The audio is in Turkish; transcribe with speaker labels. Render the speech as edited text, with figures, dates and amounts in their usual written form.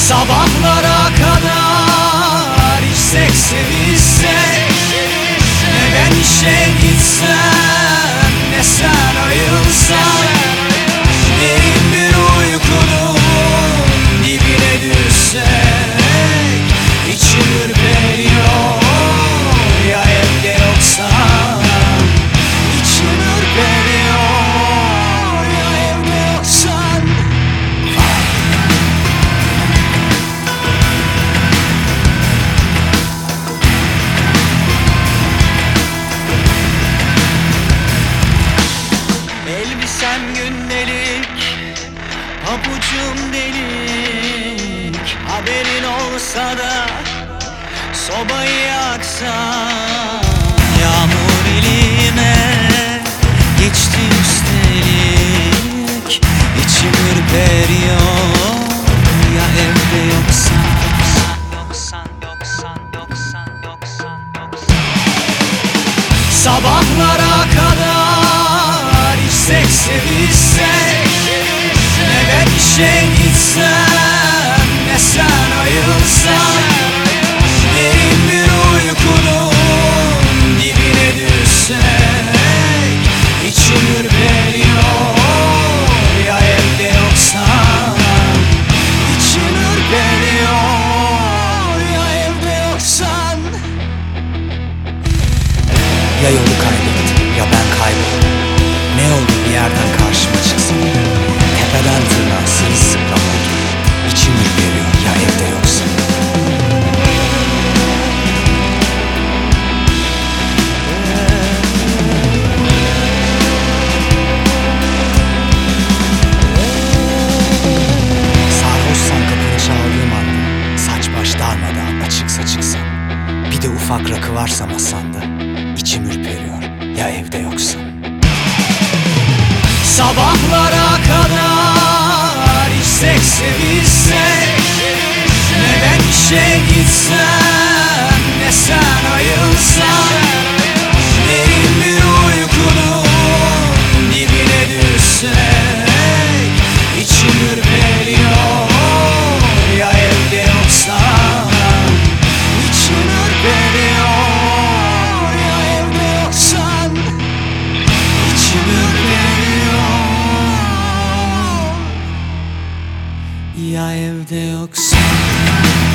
Speaker 1: Sabahlara kadar içsek sevişsek, ne ben işe gitsem ne sen ayılsan, derin bir uykunun dibine düşsek, içim ürperiyor ya evde yoksan. İçim ürperiyor ya evde yoksan. Elbisem gündelik, pabucum delik. Haberin olsa da sobayı yaksan. Yağmur elime geçti üstelik, İçim ürperiyor ya evde yoksan. Sabahlara kadar içsek sevişsek, ne ben işe gitsem ne sen ayılsan, derin bir uykunun dibine düşsek, içim ürperiyor ya evde yoksan. İçim ürperiyor ya evde yoksan.
Speaker 2: Ya yolu kaybettim ya ben kayboldum. Ne oldu bir yerden karşıma çıksın, tepeden tırnağa sırılsıklam oldum. İçim ürperiyor ya evde yoksun. Sarhoşsan kapını çaldığım anda, saç baş darmadan açıksa çıksam, bir de ufak rakı varsa masanda, İçim ürperiyor ya evde yoksun.
Speaker 1: Sabahlara kadar içsek sevişsek, ne ben işe gitsem ne sen ayılsan, derin bir uykunun dibine düşsek, içim ürperiyor ya evde yoksan. İçim ürperiyor ya evde yoksan. İçim ürperiyor ya evde yoksan.